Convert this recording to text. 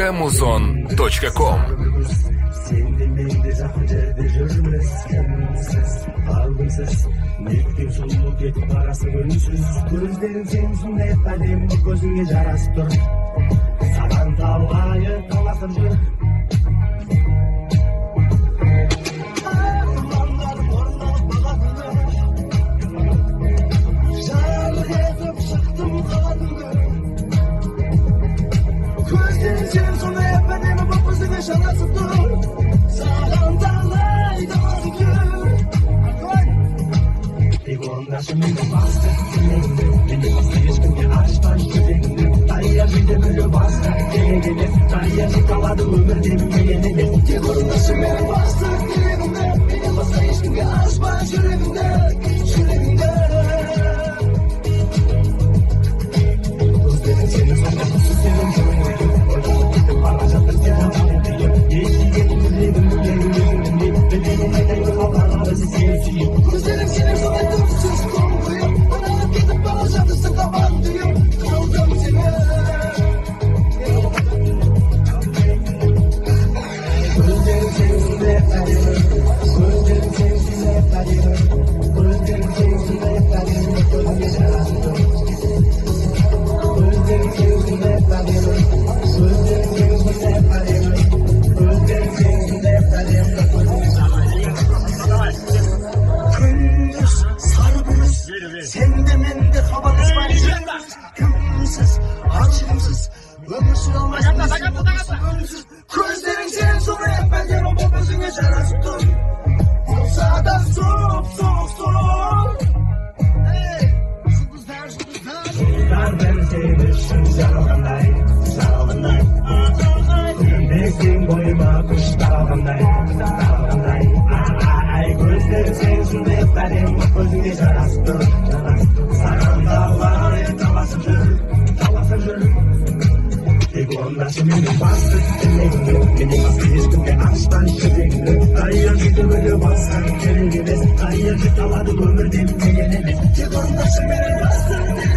www.muzon.com. Seni mendez akıcıda жүрмескен Algımsız Nеттен сұлулық етіп барасың үнсіз Көздерің сен сондай әдемі көзіңе жарасып тұр Саған талғайы таласып жүр Армандар орындалып бағатыны Жарық етіп шықтым қалатынды Көздерің сен сондай әдемі көзіңе жарасып тұр Саған талай таласып жүр Ondaşımın bastı dillerinde Beni bastı ешкімге ашпан жүрегімді Тайя жүйде мүлі басты келегене Тайя жекалады өмірде мегенеге Тек орындашымен басты dillerinde Beni bastı ешкімге ашпан жүрегімді Көздерің сенің сонда құсы сенің жүрегіңде Ойланып кетіп бара жатыр сенің жүрегіңде Естіген жүрегім өзіңде Білмеген айтайын қалғанымды сен сүйіп Көздерің сенің сонда түпсіз қоңқиып Ойланып кетіп бара жатырсың табан түйіп Қалдым сені Көздерің сенің сондай әдемі Көздерің сенің сондай әдемі Көздерің сенің сондай әдемі көзіңе жарасып тұр Көздерің сенің сондай әдемі Көздерің сенің сондай әдемі Көздерің сенің сондай әдемі көзіңе Күндіз сарбыз Сенде менде хабарласпай жүрміз Кімсіз, ашығымсыз Өмір сүре алмайсың үнсіз Көздерің сен сондай әдемі бұл көзіңе жарасып тұр Болса да соқ Жұлдыздар бәрі сен үшін жаралғандай Күлімдесең бойыма күш таралғандай Көздерің сен сондай әдемі көзіңе жарасып тұр Саған талай таласып жүр Тек орындашы менің басты тілегімді Мені басқа ешкімге ашпан жүрегімді Тайя жүйде мүлі басқан керек емес Тайя жүйде алады өмірде меген емес Тек орындашы менің басты